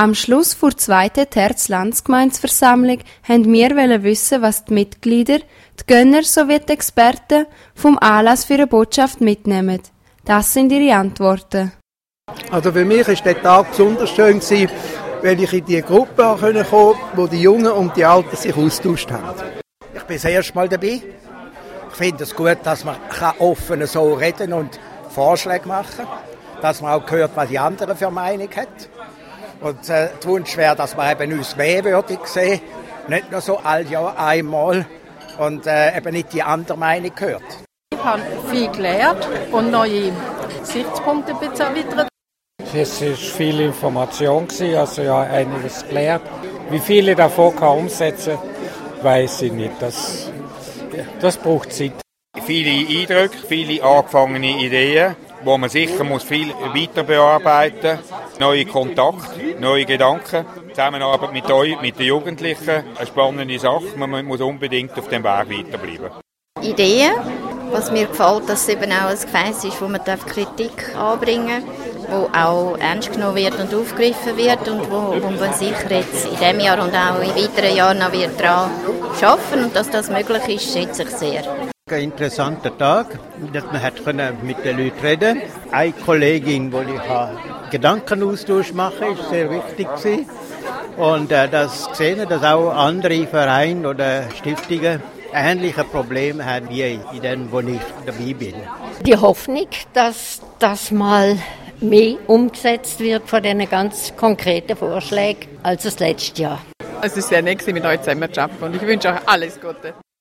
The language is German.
Am Schluss der zweiten Terz-Landsgemeindeversammlung wollten wir wissen, was die Mitglieder, die Gönner sowie die Experten vom Anlass für eine Botschaft mitnehmen. Das sind ihre Antworten. Also für mich war der Tag besonders schön, weil ich in die Gruppe kommen konnte, wo die Jungen und die Alten sich austauscht haben. Ich bin das erste Mal dabei. Ich finde es gut, dass man offen so reden und Vorschläge machen kann. Dass man auch hört, was die anderen für Meinung haben. Und der Wunsch wäre, dass man eben uns mehrwürdig sehen, nicht nur so all Jahr einmal und eben nicht die andere Meinung hört. Ich habe viel gelernt und neue Gesichtspunkte erweitert. Es war viel Information, also ja, einiges gelernt. Wie viele davon kann umsetzen, weiss ich nicht. Das braucht Zeit. Viele Eindrücke, viele angefangene Ideen, wo man sicher muss viel weiter bearbeiten muss. Neue Kontakte, neue Gedanken, Zusammenarbeit mit euch, mit den Jugendlichen, eine spannende Sache. Man muss unbedingt auf dem Weg weiterbleiben. Ideen, was mir gefällt, dass es eben auch ein Gefäß ist, wo man Kritik anbringen darf, wo auch ernst genommen wird und aufgegriffen wird und wo man sicher jetzt in diesem Jahr und auch in weiteren Jahren noch wird daran arbeiten und dass das möglich ist, schätze ich sehr. Ein interessanter Tag, dass man mit den Leuten reden konnte. Eine Kollegin, die ich Gedankenaustausch machen, ist sehr wichtig gewesen. Und das gesehen, dass auch andere Vereine oder Stiftungen ähnliche Probleme haben wie in denen, wo ich dabei bin. Die Hoffnung, dass das mal mehr umgesetzt wird von diesen ganz konkreten Vorschlägen als das letzte Jahr. Es war sehr nett, mit euch zusammen zu arbeiten und ich wünsche euch alles Gute.